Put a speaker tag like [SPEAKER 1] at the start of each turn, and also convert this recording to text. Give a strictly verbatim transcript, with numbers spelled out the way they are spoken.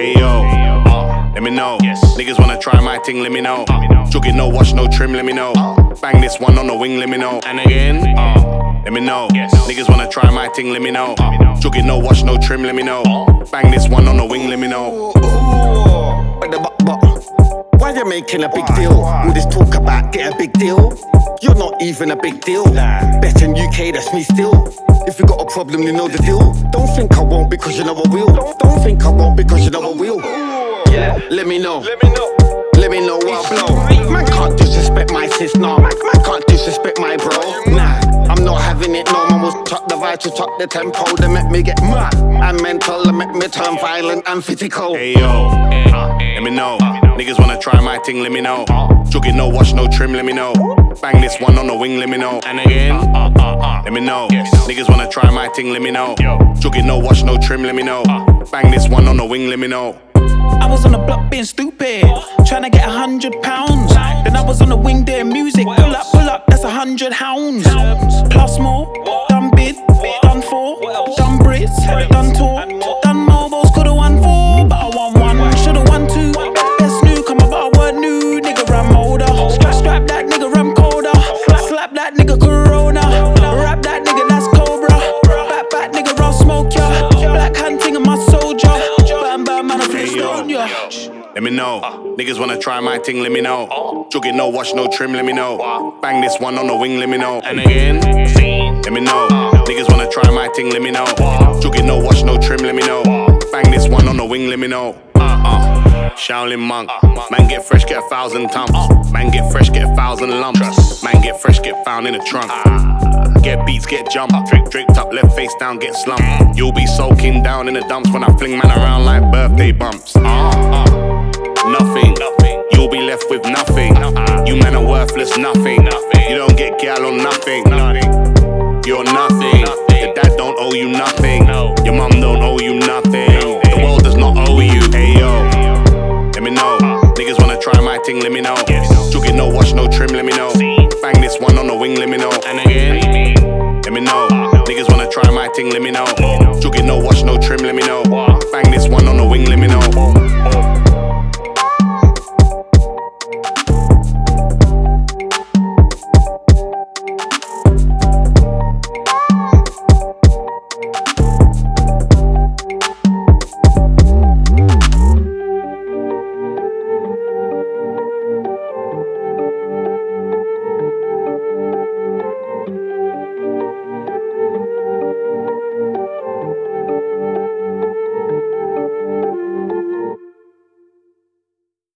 [SPEAKER 1] Hey yo, uh, let me know. Niggas wanna try my thing, let me know. Juggy, no wash, no trim, let me know. Bang this one on the wing, let me know. And again, uh, let me know. Niggas wanna try my thing, let me know. Juggy, no wash, no trim, let me know. Bang this one on the wing, let me know.
[SPEAKER 2] Why you making a big deal? All this talk about get a big deal. You're not even a big deal. Bet in U K, that's me still. If you got a problem, you know the deal. Don't think I won't because you know I will. Don't think I won't because you know I will. Yeah, let me know. Let me know. Let me know what I blow. Man can't disrespect my sis, no. Man can't disrespect my bro. Nah, I'm not having it, no. Man was chuck the vibe to chuck the tempo. They make me get mad and mental. They make me turn violent and physical.
[SPEAKER 1] Hey yo, uh, let me know. Niggas wanna try my thing, let me know. Juggy, no wash, no trim, let me know. Bang this one on the wing, let me know. And again, uh, uh, uh, let me know. Niggas wanna try my thing, let me know. Juggy, no wash, no trim, let me know. Bang this one on the wing, let me know.
[SPEAKER 3] I was on the block being stupid, trying to get a hundred pounds. Then I was on the wing doing music. Pull up, pull up, that's a hundred hounds. Plus more, done bid, done for, done Brits, done tour, done Marvels, coulda won four, but I won one, shoulda won two. Best newcomer, but I weren't new. Nigga ram older, strap that nigga ram colder, slap that nigga Corona, rap that nigga that's Cobra, back back nigga I'll smoke ya, black hunting of my soldier, bam bam man I feel stone ya.
[SPEAKER 1] Let me know. Niggas wanna try my thing, let me know. Juggy, no wash, no trim, let me know. Bang this one on the wing, let me know. And again, let me know. Niggas wanna try my thing, let me know. Juggy, no wash, no trim, let me know. Bang this one on the wing, let me know. Uh, Shaolin monk, man get fresh, get a thousand tumps. Man get fresh, get a thousand lumps. Man get fresh, get found in the trunk. Get beats, get jump. Drip, draped up, left face down, get slumped. You'll be soaking down in the dumps when I fling man around like birthday bumps. Uh, uh. Nothing, you'll be left with nothing. You men are worthless, nothing. You don't get gal on nothing. You're nothing. Your dad don't owe you nothing. Your mum don't owe you nothing. The world does not owe you. Hey yo, let me know. Niggas wanna try my thing, let me know. Juggy, no wash, no trim, let me know. Bang this one on the wing, let me know. And again, let me know. Niggas wanna try my thing, let me know. Juggy, no wash, no trim, let me know.